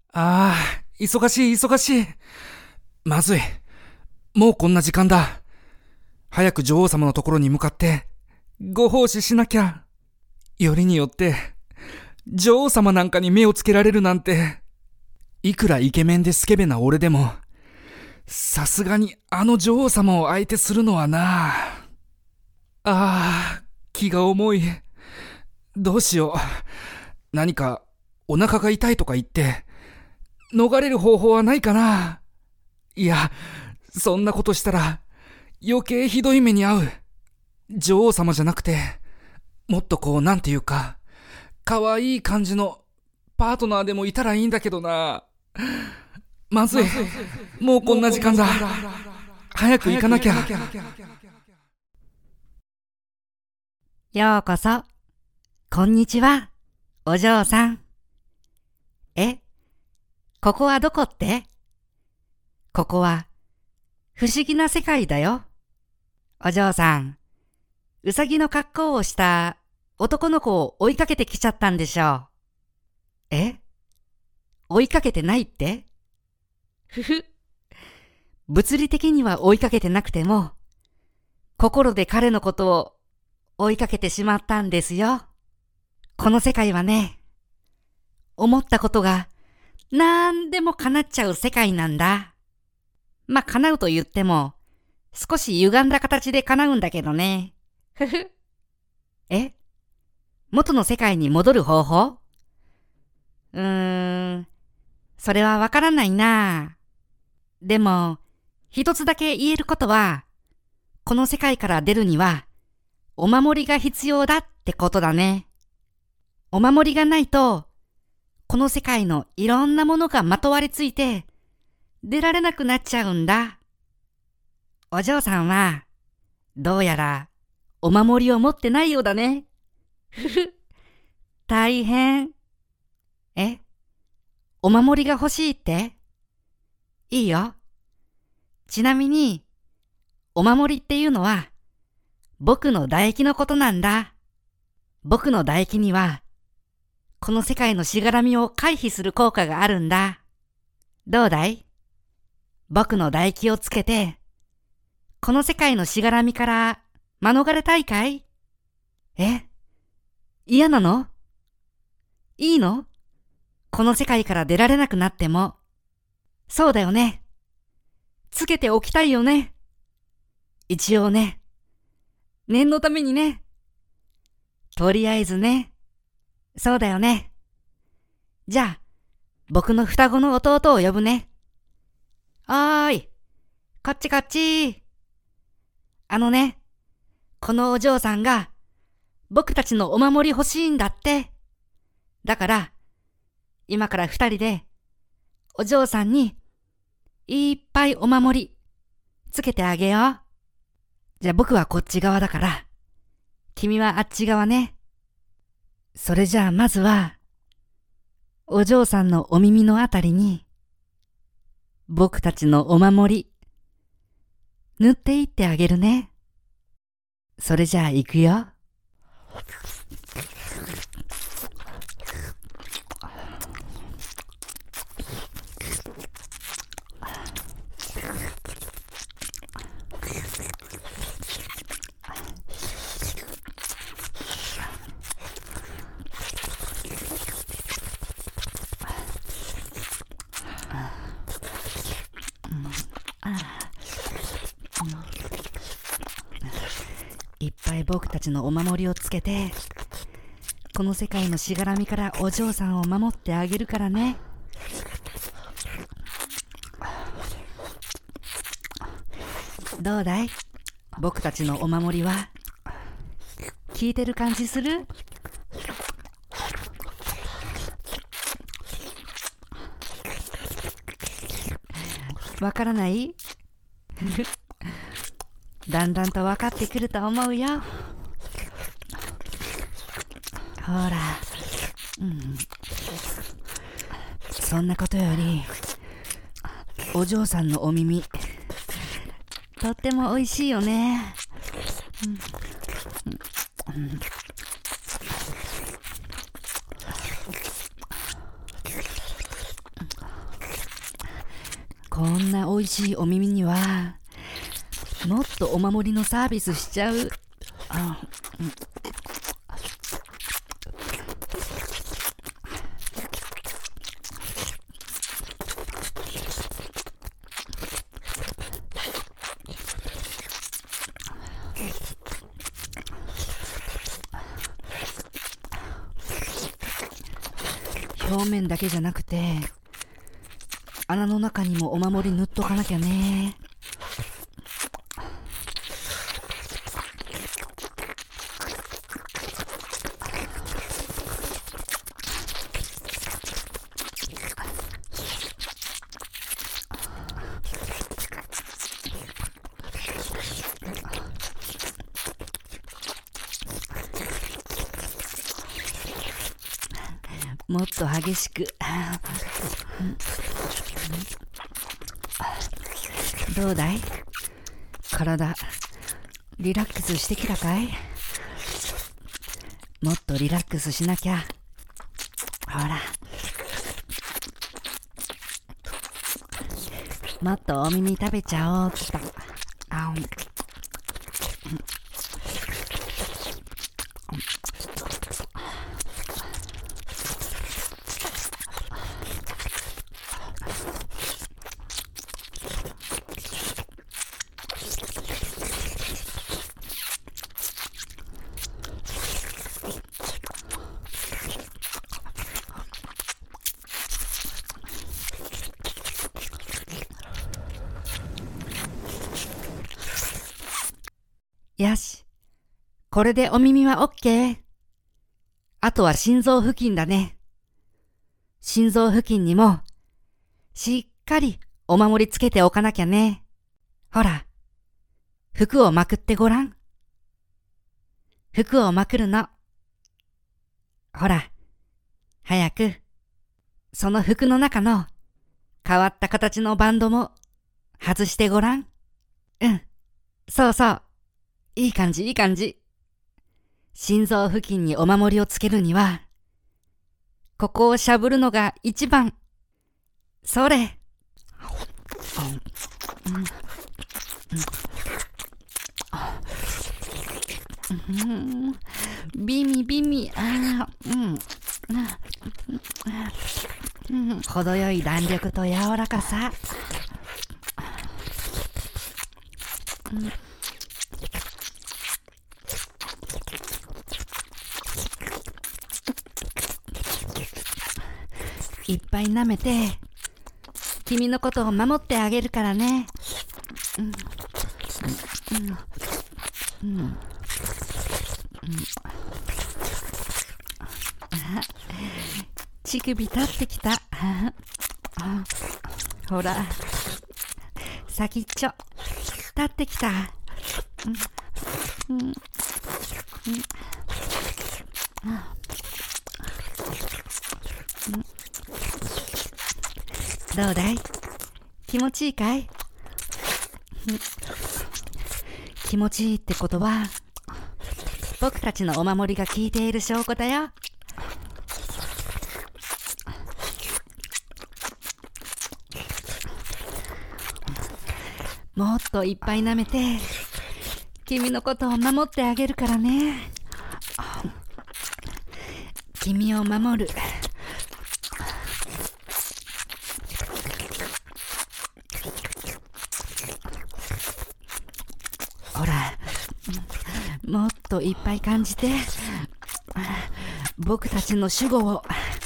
ああ、忙しい忙しい。まずい。もうこんな時間だ。早く女王様のところに向かってご奉仕しなきゃ。よりによって女王様なんかに目をつけられるなんて。いくらイケメンでスケベな俺でも、さすがにあの女王様を相手するのはな。ああ、気が重い。どうしよう。何かお腹が痛いとか言って逃れる方法はないかな。いや、そんなことしたら余計ひどい目に遭う。女王様じゃなくて、もっとこうなんていうか、可愛い感じのパートナーでもいたらいいんだけどな。まずい。もうこんな時間だ。早く行かなきゃ。 ようこそ。こんにちは、お嬢さん。ここはどこって？ここは不思議な世界だよ。お嬢さん、うさぎの格好をした男の子を追いかけてきちゃったんでしょう。追いかけてないって？ふふ。物理的には追いかけてなくても、心で彼のことを追いかけてしまったんですよ。この世界はね、思ったことがなんでも叶っちゃう世界なんだ。まあ、叶うと言っても、少し歪んだ形で叶うんだけどね。ふふ。元の世界に戻る方法？それはわからないな。でも、一つだけ言えることは、この世界から出るには、お守りが必要だってことだね。お守りがないと、この世界のいろんなものがまとわりついて、出られなくなっちゃうんだ。お嬢さんは、どうやら、お守りを持ってないようだね。ふふ、大変。お守りが欲しいって？いいよ。ちなみに、お守りっていうのは、僕の唾液のことなんだ。僕の唾液には、この世界のしがらみを回避する効果があるんだ。どうだい？僕の唾液をつけて、この世界のしがらみから免れたいかい？嫌なの？いいの？この世界から出られなくなっても。そうだよね。つけておきたいよね。一応ね。念のためにね。とりあえずね。そうだよね。じゃあ、僕の双子の弟を呼ぶね。おーい、こっちこっち。このお嬢さんが、僕たちのお守り欲しいんだって。だから、今から二人で、お嬢さんに、いっぱいお守り、つけてあげよう。じゃあ僕はこっち側だから、君はあっち側ね。それじゃあまずは、お嬢さんのお耳のあたりに、僕たちのお守り、塗っていってあげるね。それじゃあ行くよ。いっぱい僕たちのお守りをつけて、この世界のしがらみからお嬢さんを守ってあげるからね。どうだい？僕たちのお守りは効いてる感じする？わからない？だんだんとわかってくると思うよ。ほら、そんなことより、お嬢さんのお耳、とっても美味しいよね。 こんな美味しいお耳には、もっとお守りのサービスしちゃう。表面だけじゃなくて、穴の中にもお守り塗っとかなきゃね。もっと激しく。どうだい？体、リラックスしてきたかい？もっとリラックスしなきゃ。ほら。もっとお耳食べちゃおうっと。よし。これでお耳はオッケー。あとは心臓付近だね。心臓付近にも、しっかりお守りつけておかなきゃね。ほら、服をまくってごらん。服をまくるの。ほら、早く、その服の中の変わった形のバンドも外してごらん。そうそう。いい感じ、いい感じ。心臓付近にお守りをつけるには、ここをしゃぶるのが一番。それ。ビミビミ。程よい弾力と柔らかさ。いっぱい舐めて、君のことを守ってあげるからね。乳首立ってきた。ほら、先っちょ、立ってきた。どうだい？気持ちいいかい？気持ちいいってことは、僕たちのお守りが効いている証拠だよ。もっといっぱい舐めて、君のことを守ってあげるからね。君を守る。ほら、もっといっぱい感じて、僕たちの守護を。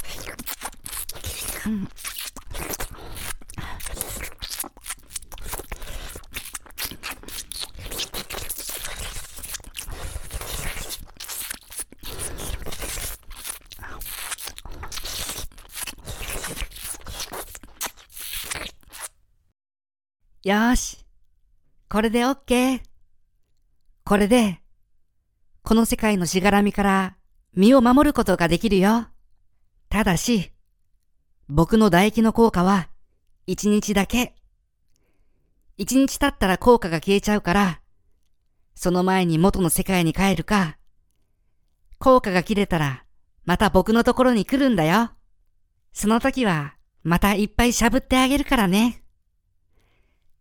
よーし。これでオッケー。これで、この世界のしがらみから身を守ることができるよ。ただし、僕の唾液の効果は1日だけ。1日経ったら効果が消えちゃうから、その前に元の世界に帰るか、効果が切れたらまた僕のところに来るんだよ。その時はまたいっぱいしゃぶってあげるからね。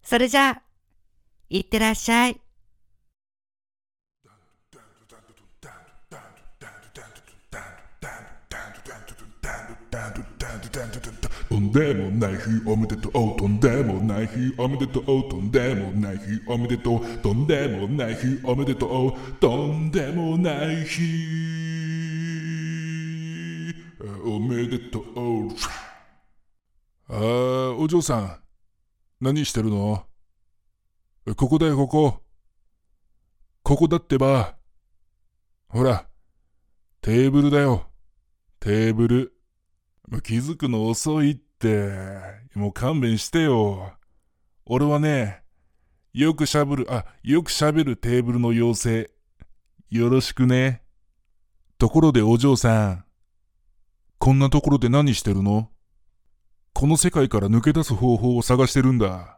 それじゃあ、いってらっしゃい。 とんでもない日おめでとう、とんでもない日おめでとう、とんでもない日おめでとう、とんでもない日おめでとう、とんでもない日おめでとう。お嬢さん、何してるの？ここだよ、ここ。ここだってば。ほら、テーブルだよ。テーブル。気づくの遅いって。もう勘弁してよ。俺はね、よくしゃべるテーブルの妖精。よろしくね。ところでお嬢さん、こんなところで何してるの？この世界から抜け出す方法を探してるんだ。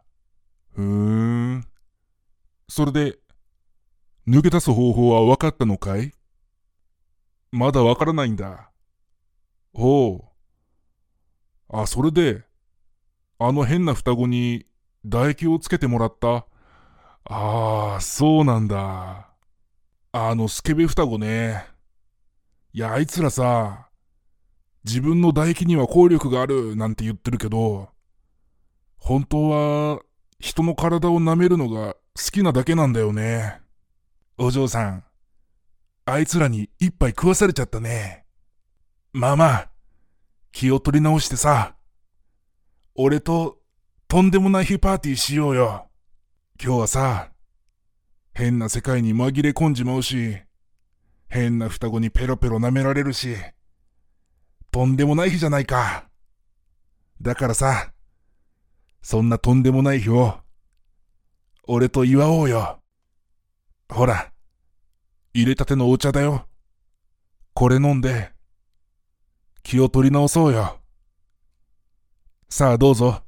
それで、抜け出す方法は分かったのかい？まだ分からないんだ。おう。それで、あの変な双子に唾液をつけてもらった。そうなんだ。スケベ双子ね。いや、あいつらさ、自分の唾液には効力があるなんて言ってるけど、本当は人の体を舐めるのが好きなだけなんだよね。お嬢さん、あいつらに一杯食わされちゃったね。まあ、気を取り直してさ、俺ととんでもない日パーティーしようよ。今日はさ、変な世界に紛れ込んじまうし、変な双子にペロペロ舐められるし、とんでもない日じゃないか。だからさ、そんなとんでもない日を、俺と祝おうよ。ほら、入れたてのお茶だよ。これ飲んで、気を取り直そうよ。さあどうぞ。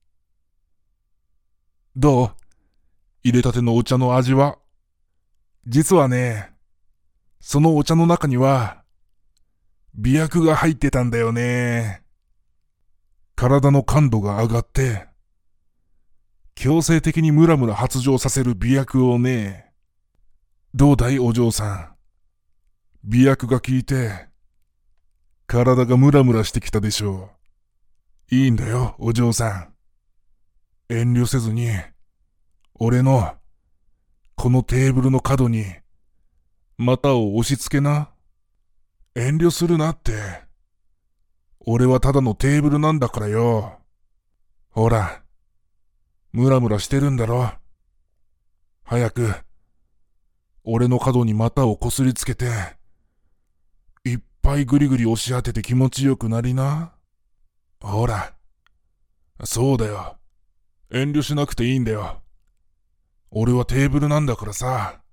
どう？入れたてのお茶の味は？実はね、そのお茶の中には、媚薬が入ってたんだよね。体の感度が上がって、強制的にムラムラ発情させる媚薬をね。どうだいお嬢さん。媚薬が効いて、体がムラムラしてきたでしょう。いいんだよ、お嬢さん。遠慮せずに、俺の、このテーブルの角に、股を押し付けな。遠慮するなって。俺はただのテーブルなんだからよ。ほら、ムラムラしてるんだろ。早く、俺の角に股をこすりつけて、いっぱいぐりぐり押し当てて気持ちよくなりな。ほら、そうだよ。遠慮しなくていいんだよ。俺はテーブルなんだからさ。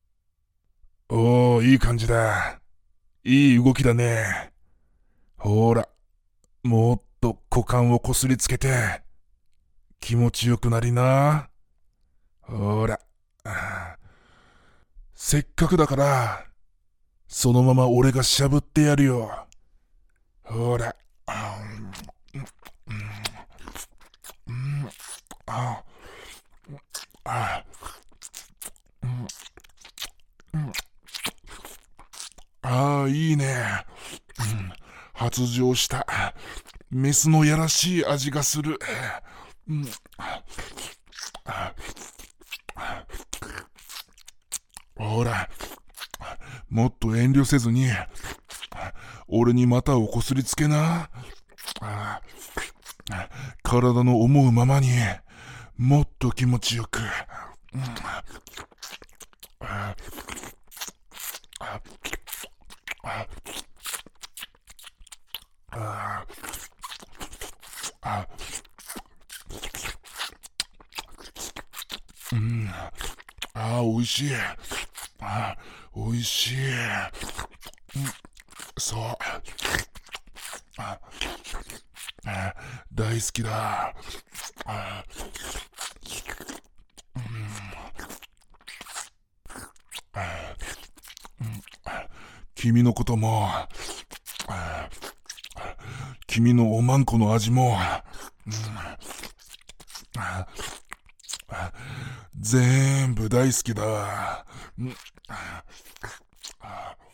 いい感じだ。いい動きだね。ほら、もっと股間をこすりつけて、気持ちよくなりな。ほら、せっかくだから、そのまま俺がしゃぶってやるよ。ほら、いいね。発情した。メスのやらしい味がする。ほら、もっと遠慮せずに、俺に股をこすりつけな。体の思うままに、もっと気持ちよく。おいしい。おいしい。そう。大好きだ。君のことも、君のおまんこの味も、 全部大好きだ。